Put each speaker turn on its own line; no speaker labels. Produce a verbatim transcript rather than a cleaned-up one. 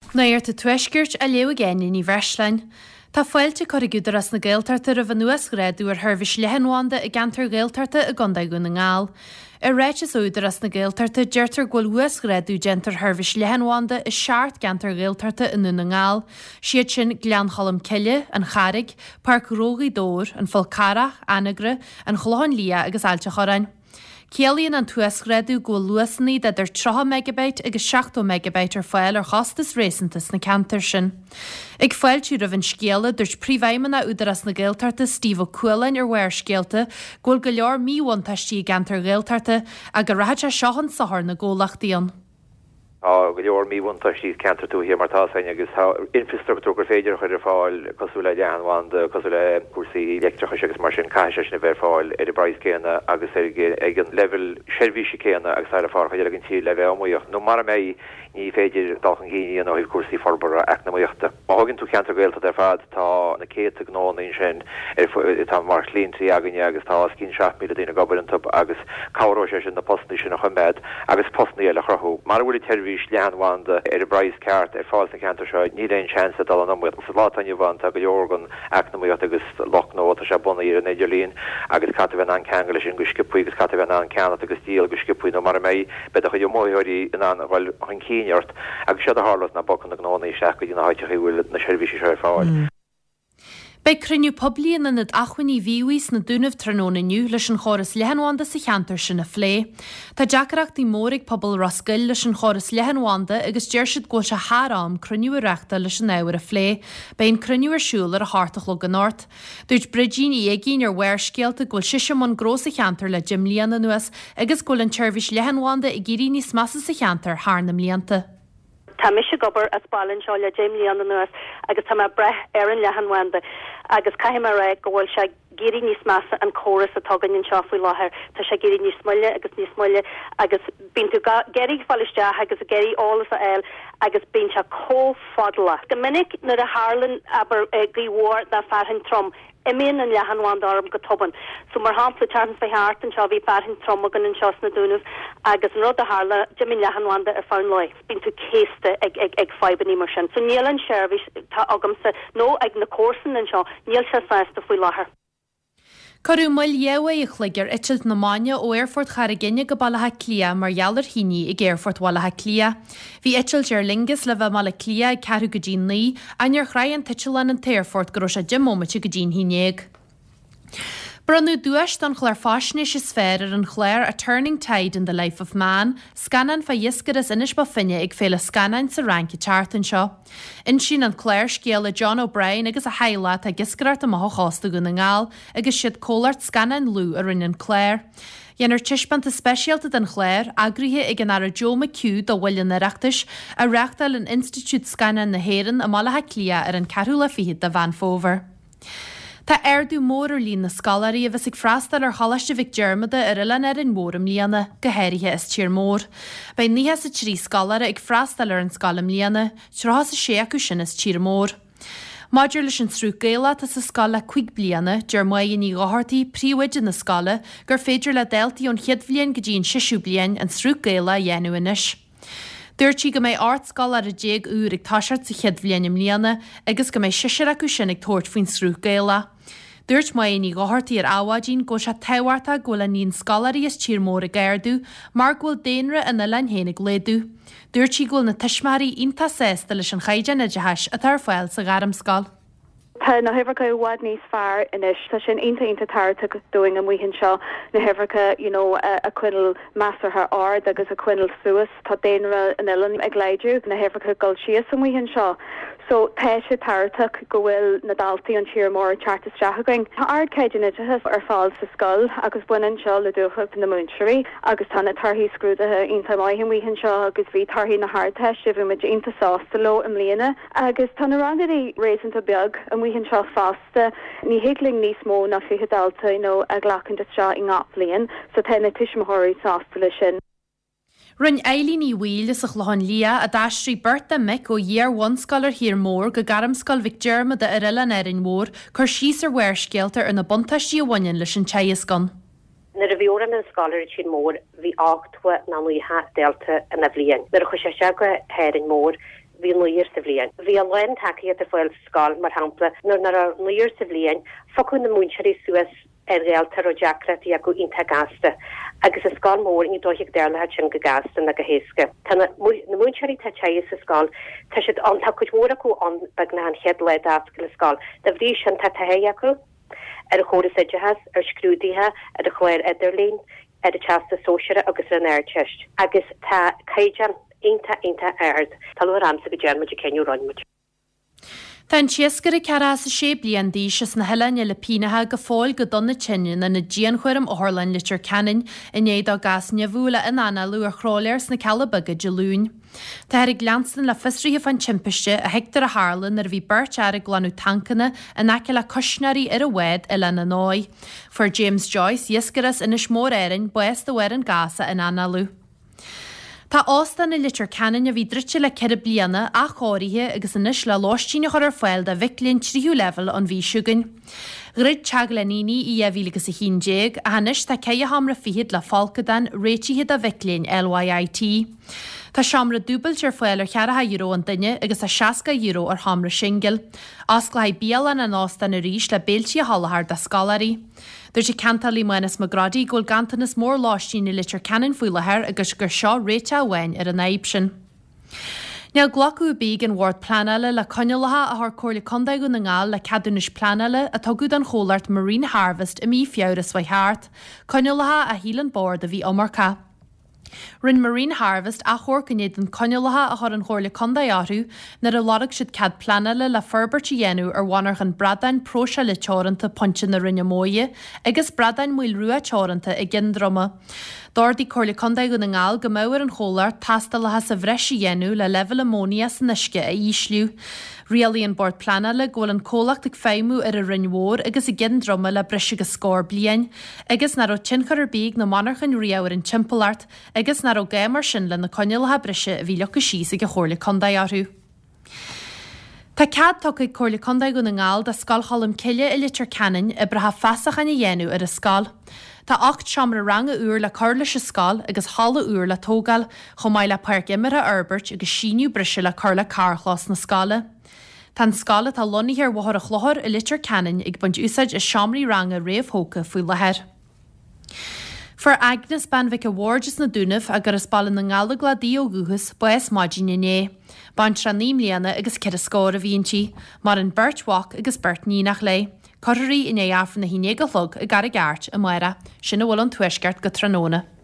Nair te tuisgirt a leo again in Ivreslein. Tá foiilte corrigúdar as na gaeltarta a bhanuas gréadú ar Hervis lehanwanda a gantar gaeltarta a gondaigun na ngáil. A réit is údar as na gaeltarta deirtar gwalhuas gréadú gentar Hervis lehanwanda is seart gantar gaeltarta in na ngáil. Siad sin Gleancholam Cille, an Charig, Park Rógaí Dór, an Folcarach, Anagre, an Chlohan Lia agus Ailte Chorain. Cielíonn an tuasgréadú go luasnaí de idir three megabait agus seachtó megabait ar fáil ar chostas réasantas na cantar sin. Ag fáil tú rah an scéala dúirt príomhhaimena údar as na gaeltarta Steve O'Cuillain ar bhair scéalta ghfuil go leor míhaintaistí gantar gaeltarta a go raithte seohan sahar na ggólachtaíon.
á go leor míhaintaistí cantar tú hí martá sain agus infrastructúr gur féidir chuidir fáil cosú le deanhhain cosú le cuasaí electricha agus mar sin caiise sin bheith fáil ar a brais céanna agus ag an level seirbhíse céanna agus ar a fáil chuidir an tí le bheith amíocht. nó mar mé ní féidir dalchan cíine nó cuasaí forbara ach na míochta. Má hagann tú cantar gaelta ar fad tá na céad gnónaí sin tá mar slíntaí aganne agus tá cin seacht míle dtína gobarintub agus cabhró sé sin na postnaí sin nach chuméid agus postnaí eile chrathú. Mar bhfuil teirhís leanhhainda ar a brais ceart ar fáil na cantar seo ní réon chance dal an ammuid. Sa lá tainne bhaint a go leorgan ach na míocht agus lochnó a se buna ar an Idirlín agus cata bheith an ceangail sin go scipuí agus cata bheith an ceanna agus díal go scipuí nó mar mé bed a chu móirí in an bhil an cíneart agus siad a hálas na bocan na gnónaí seach go dtína háite bhfuil na seirbhíse seo ar fáil.
Bei cruniú poblíon in ad achhaní víhuís na dúnamh trónaniu leis an choras lehanwanda sa cheantar sin na phlé. Tá deacaracht í mórig pobl rascail leis an choras lehanwanda agus deirsid go se hárám cruniú reachta leis an éhar a phlé, bein cruniú arsúil ar a háartach lo ganort. Dúirt Bridgín í éigín ar bhair scéalta ghfuil siise man grós a cheantar le Jim líana nuas agus ghfuil an teirvis lehanwanda i gírí níos massa sa cheantar hárnam líanta.
Tá mis gobar as balin seo le Jamie an nuas agus tá breth ar an lehanwanda agus caiim mar raig go bhfuil se géirí níos massa an choras a tugan in seo faoi láthair tá sé géirí níos smoile agus níos smoile agus bín tú geirí fáilisteach agus a géirí álas a eil agus bín se có fadla. Go minic nar a Harlan aber gríhór na farhan trom Imíon an lehanwanda arm go toban. So mar hápla tartan fé hart an seo bhí farhan trom agan an seos na dúnamh agus an rud a Harla Jimmy lehanwanda ar fáin loi. Bín tú céiste ag ag ag faibaní mar sin. So níl an seirbhís tá agamsa nó ag na córsan an seo níl se sásta faoi láthair.
Corú muil jewa i chligar itilt na máine ó Airfort Charaginne go balatha clia mar jalar híní i Airfort walatha clia. Bhí itilt ar lingus le bheith mala clia ag carú go dín lí, ainar chrainn titilan an Airfort go se dimómate go dín hínéag. Brunú dúist an chléir fáisnéis is sfér ar an chléir A Turning Tide in the Life of Man, scanan fa dhiscad is inis ba finne ag féle scanan sa ranki chartan seo. In sin an chléir scéala John O'Brien agus a heilat a giscarart am a chásta go na ngáil agus siad cólart scanan lú a rinne an chléir. Dhéanar tiispant a speisialta den chléir agrithe ag an ar a Joe McHugh do bhfuil na reachtas a reachtal an Institute Scanan na Héireann a malatha clia ar an carúla fihid a Vancouver. Tá airdú mór lín na scalarí a bheits ag freastal ar chalaiste Vic Dermada ar ilan ar an móram líana go héirithe is tír mór. Bei níthe sa trí scalara ag freastal ar an scalam líana, trotha sa sé acu sin is tír mór. Maidir leis an trú géala tá sa scala chuig bliana, dear mai in í gáhartaí príomhaid in na scala, gur féidir le deltaí ón chiadbblion go dtíon siisiú blian an trú géala dhéanú inis. Dúirtí go méid art scal ar a déag úr ag táisiart sa chiadbblianim líana agus go méid siisiir acu sin ag tóirt faoin srú géala. Dúirt mai in í gáhartaí ar áhádín go se tehairta ghfuil an níon scalarí is tír mór a gairdú, mar ghfuil déanra ina lein hénig léadú. Dúirtí ghfuil na tuismarí ionta sésta leis an chaide na deis a tar fáil sa garam scal.
Tá na hefracha bhád níos fearr inis tá sin inta inta tarta doing an mhuihin seo na hefracha, you know, a, a cuinnel measar haar ard agus a cuinnel suas tá déanra an ilan ag leidú na hefracha gol sias an mhuihin seo. So tá sé tarta go bhfuil na daltaí an tír mór chartas strathagaing. Tá ard céidir nitithas ar fáil sa scoil agus buinean seo le dúcha na múnseirí agus tá na tarthaí scrúdathe inta maihin mhuihin seo agus bhí tarthaí na hardthe si bhí muid inta sásta lo am líana agus tá na rangaí rééisanta beag an mhuihin seo fásta ní héagling níos mó na fi dalta nó a ghlachan de seo i ngáp bliain so tá na tuismothirí sásta lei sin.
Run Eileen í bhuiil is a chláin lia a dáistrí Bertha Mick ó year one scalar hir mór go garam scal Vic Dermada ar ilan erin mór chur síos ar bhair scialtar ar na buntaistí a bhain leis an teascan.
Na a bhí óran an scalar sin mór bhí áchtha na muthe delta in a bblion. Na a chu sé se go héirin mór hí nuir sa bblion. Bhí a lein takeí a foiil sáil mar hapla nó nar nuir sa bblion focuin na múnseí suas ar réaltar ó Jackrat a go inta gasta. agus a sáil mór in dóigh dearla sin go gastan na go héasca. Tá na múnseirí tá teis sa sáil tá si an tá chuid mór acu an bag na an chead le ascail le sáil. Da bhrí sin tá tahé acu ar a chóras idehas ar scrúdaithe ar a chléir idirlín ar a teasta sóisiire agus an airteist. Agus tá caiidean inta inta aird tal ramsa go déarmid a ceniu roiinmid.
Tá siascar a ceara sa sé blian díos na heile le pínathe go fáil go donna tinne na na dían chuirm óthlann litir canin in éad á gas neamhúla in anna lu a chráléirs na celabaga de lún. Tá ar glanstan le fisrithe fan timpiste a heictar a hálan ar bhí beirt ar a glanú tancanna a nace le cosnaí ar a wed i lena náid. For James Joyce, iascaras ina smór éirin bues do werin gasa in anna lu. Tá ástan na litir canan a bhí drite le ceir bliana a choirithe agus inis le láistíine chuir foiil de bhiclíonn tríú level an bhí siúgan. Grid teag le níní í a bhílagus a chinnéag a hanis tá cé a hamra fihiad le falcadan réitihiad a bhiclíonn L Y I T. Tá seamra dúbailt ar foiil ar chearatha euro an duine agus a seaca euro ar hamra singil. Asclaid bíalan an ástan na ríis le béiltí a hallahar da scalarí. Dúir sé cantalí muinas magradí ggóil gantanas mór láistíine litir canan fuiilethir agus gur seo réite ahhain ar an éib sin. Neu glacu bíg an ward planile le conealatha a th cóirla condaigú na ngáil le cadúnis planile a tugad an chólart Marine Harvest i mí fiabhras bhaith háart, conealatha a hílan bord a bhí omarcha. Rin Marine Harvest a chóircanéad an conealatha a thar an chóirla condaigú nar a lorach siad cad planile le ferbert i dhéanú ar bhainarch an bradain próse le teoranta ponte na rinne móie agus bradain muil ruúa teoranta i gindroma. Dordí cóirla condaigú na ngáil go mór an chólar tastallatha sa bhreis i dhéanú le level ammónia san isce a ísliú. Rialaíon bord planile ggóil an cólacht ag féimú ar a rinmhór agus i gindroma le brise go scór bliain, agus nar ó tinchar ar bíg na monarchan riamhar an timpolart, agus nar ó géimar sin le na conealatha brise a bhí lecha síos ag a chóirla condaigú. Tá cad tucaigh cóirla condaigú na ngáil de scalchalam ciile i litir canan i bretha feasachan i dhéanú ar a scáil. Tá ocht seamra ranga úr le carla se scáil agus hála úr le tógal chomáid le parc imara Herbert agus síniu brise le carla carchlás na scála. Tá scála tá lonnaí ar bhthar a chlothar i litir canan ag buint úsáid is seamraí ranga réamhthóca faoi lethir. For Agnes Banvic Awards na dúnamh a gur is ballan na ngála gladí ó guchas bues maidin inné. Ban traníim líana agus cead a scóir a bhíonntí, mar an Bert Walk agus Bert ní nach lei. Corrií in é afran na híné go lug a gar a gart a maira, sinna bhfuil an tuisgart go tróna.